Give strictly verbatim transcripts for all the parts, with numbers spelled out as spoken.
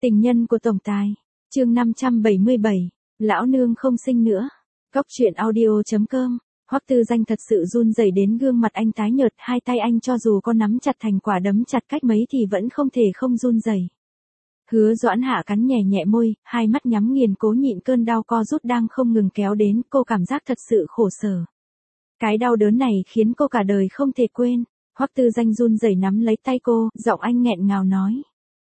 Tình nhân của tổng tài. Chương năm trăm bảy mươi bảy. Lão nương không sinh nữa. Cóc truyện audio chấm com. Hoắc Tư Danh thật sự run rẩy đến gương mặt anh tái nhợt, hai tay anh cho dù có nắm chặt thành quả đấm chặt cách mấy thì vẫn không thể không run rẩy. Hứa Doãn Hạ cắn nhẹ nhẹ môi, hai mắt nhắm nghiền cố nhịn cơn đau co rút đang không ngừng kéo đến, cô cảm giác thật sự khổ sở. Cái đau đớn này khiến cô cả đời không thể quên. Hoắc Tư Danh run rẩy nắm lấy tay cô, giọng anh nghẹn ngào nói.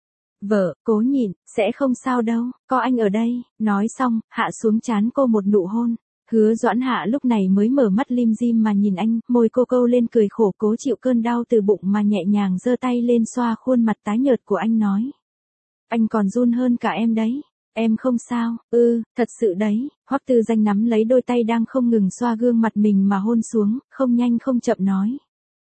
Vợ, cố nhịn, sẽ không sao đâu, có anh ở đây. Nói xong, hạ xuống trán cô một nụ hôn. Hứa Doãn Hạ lúc này mới mở mắt lim dim mà nhìn anh, môi cô câu lên cười khổ cố chịu cơn đau từ bụng mà nhẹ nhàng giơ tay lên xoa khuôn mặt tái nhợt của anh nói. Anh còn run hơn cả em đấy. Em không sao, ư, thật sự đấy. Hoắc Tư Danh nắm lấy đôi tay đang không ngừng xoa gương mặt mình mà hôn xuống, không nhanh không chậm nói.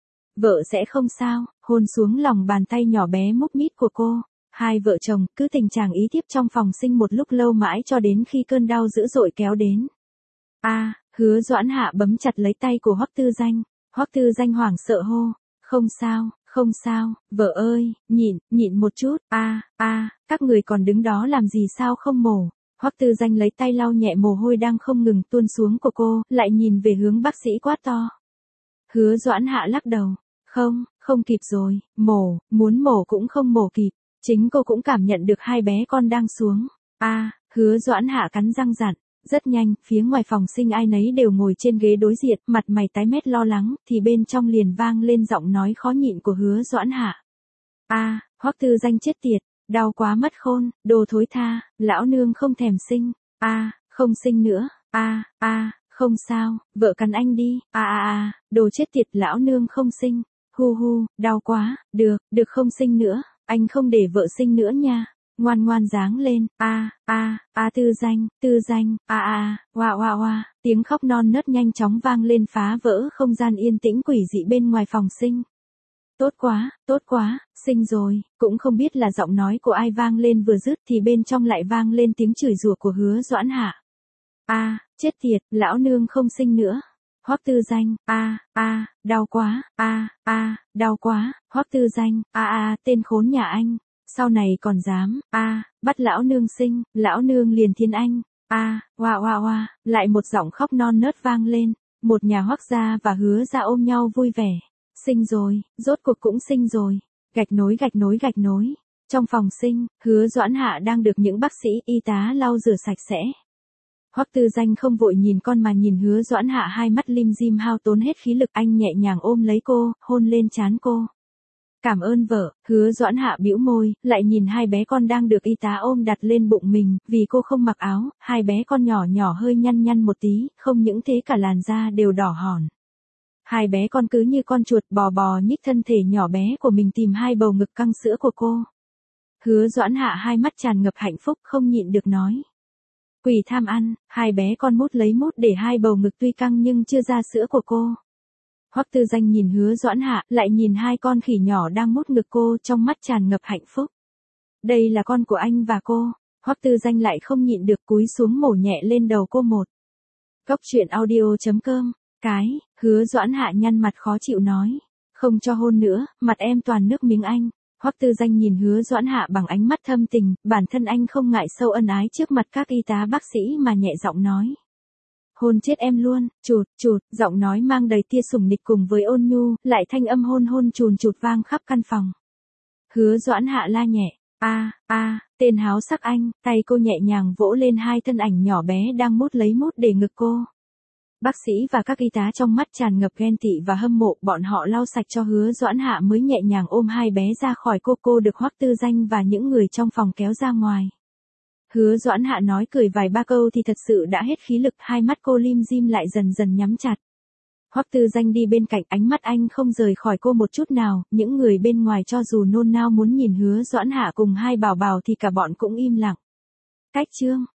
Vợ sẽ không sao, hôn xuống lòng bàn tay nhỏ bé múc mít của cô. Hai vợ chồng cứ tình trạng ý tiếp trong phòng sinh một lúc lâu mãi cho đến khi cơn đau dữ dội kéo đến. A, à, Hứa Doãn Hạ bấm chặt lấy tay của Hoắc Tư Danh. Hoắc Tư Danh hoảng sợ hô, không sao, không sao, vợ ơi, nhịn, nhịn một chút. A, à, a, à, các người còn đứng đó làm gì sao không mổ? Hoắc Tư Danh lấy tay lau nhẹ mồ hôi đang không ngừng tuôn xuống của cô, lại nhìn về hướng bác sĩ quát to. Hứa Doãn Hạ lắc đầu, không, không kịp rồi, mổ, muốn mổ cũng không mổ kịp. Chính cô cũng cảm nhận được hai bé con đang xuống. A, à, Hứa Doãn Hạ cắn răng dặn. Rất nhanh, phía ngoài phòng sinh ai nấy đều ngồi trên ghế đối diện, mặt mày tái mét lo lắng, thì bên trong liền vang lên giọng nói khó nhịn của Hứa Doãn Hạ. A, à, Hoắc Tư Danh chết tiệt, đau quá mất khôn, đồ thối tha, lão nương không thèm sinh. A, à, không sinh nữa. A, à, a, à, không sao, vợ cắn anh đi. A a a, đồ chết tiệt, lão nương không sinh. Hu hu, đau quá, được, được không sinh nữa. Anh không để vợ sinh nữa nha. Ngoan ngoan dáng lên. A, a, a Tư Danh, Tư Danh, a a, oa oa oa, tiếng khóc non nớt nhanh chóng vang lên phá vỡ không gian yên tĩnh quỷ dị bên ngoài phòng sinh. Tốt quá, tốt quá, sinh rồi. Cũng không biết là giọng nói của ai vang lên vừa dứt thì bên trong lại vang lên tiếng chửi rủa của Hứa Doãn Hạ. A, chết tiệt, lão nương không sinh nữa. Hoắc Tư Danh, a, a, đau quá, a, a, đau quá. Hoắc Tư Danh, a a, tên khốn nhà anh. Sau này còn dám, a, à, bắt lão nương sinh, lão nương liền thiên anh. A, à, oa oa oa, lại một giọng khóc non nớt vang lên. Một nhà Hoắc gia và Hứa gia ôm nhau vui vẻ. Sinh rồi, rốt cuộc cũng sinh rồi. Gạch nối gạch nối gạch nối. Trong phòng sinh, Hứa Doãn Hạ đang được những bác sĩ, y tá lau rửa sạch sẽ. Hoắc Tư Danh không vội nhìn con mà nhìn Hứa Doãn Hạ, hai mắt lim dim hao tốn hết khí lực, anh nhẹ nhàng ôm lấy cô, hôn lên trán cô. Cảm ơn vợ. Hứa Doãn Hạ bĩu môi, lại nhìn hai bé con đang được y tá ôm đặt lên bụng mình, vì cô không mặc áo, hai bé con nhỏ nhỏ hơi nhăn nhăn một tí, không những thế cả làn da đều đỏ hòn. Hai bé con cứ như con chuột bò bò nhích thân thể nhỏ bé của mình tìm hai bầu ngực căng sữa của cô. Hứa Doãn Hạ hai mắt tràn ngập hạnh phúc không nhịn được nói. Quỷ tham ăn, hai bé con mút lấy mút để hai bầu ngực tuy căng nhưng chưa ra sữa của cô. Hoắc Tư Danh nhìn Hứa Doãn Hạ, lại nhìn hai con khỉ nhỏ đang mút ngực cô, trong mắt tràn ngập hạnh phúc. Đây là con của anh và cô. Hoắc Tư Danh lại không nhịn được cúi xuống mổ nhẹ lên đầu cô một. Cóc truyện audio chấm com. Cái, Hứa Doãn Hạ nhăn mặt khó chịu nói. Không cho hôn nữa, mặt em toàn nước miếng anh. Hoắc Tư Danh nhìn Hứa Doãn Hạ bằng ánh mắt thâm tình, bản thân anh không ngại sâu ân ái trước mặt các y tá bác sĩ mà nhẹ giọng nói. Hôn chết em luôn, chụt, chụt, giọng nói mang đầy tia sủng nịch cùng với ôn nhu, lại thanh âm hôn hôn chùn chụt vang khắp căn phòng. Hứa Doãn Hạ la nhẹ, a, a, tên háo sắc anh, tay cô nhẹ nhàng vỗ lên hai thân ảnh nhỏ bé đang mút lấy mút để ngực cô. Bác sĩ và các y tá trong mắt tràn ngập ghen tị và hâm mộ, bọn họ lau sạch cho Hứa Doãn Hạ mới nhẹ nhàng ôm hai bé ra khỏi cô. Cô được Hoắc Tư Danh và những người trong phòng kéo ra ngoài. Hứa Doãn Hạ nói cười vài ba câu thì thật sự đã hết khí lực, hai mắt cô lim dim lại dần dần nhắm chặt. Hoắc Tư Danh đi bên cạnh, ánh mắt anh không rời khỏi cô một chút nào, những người bên ngoài cho dù nôn nao muốn nhìn Hứa Doãn Hạ cùng hai bảo bảo thì cả bọn cũng im lặng. Cách chương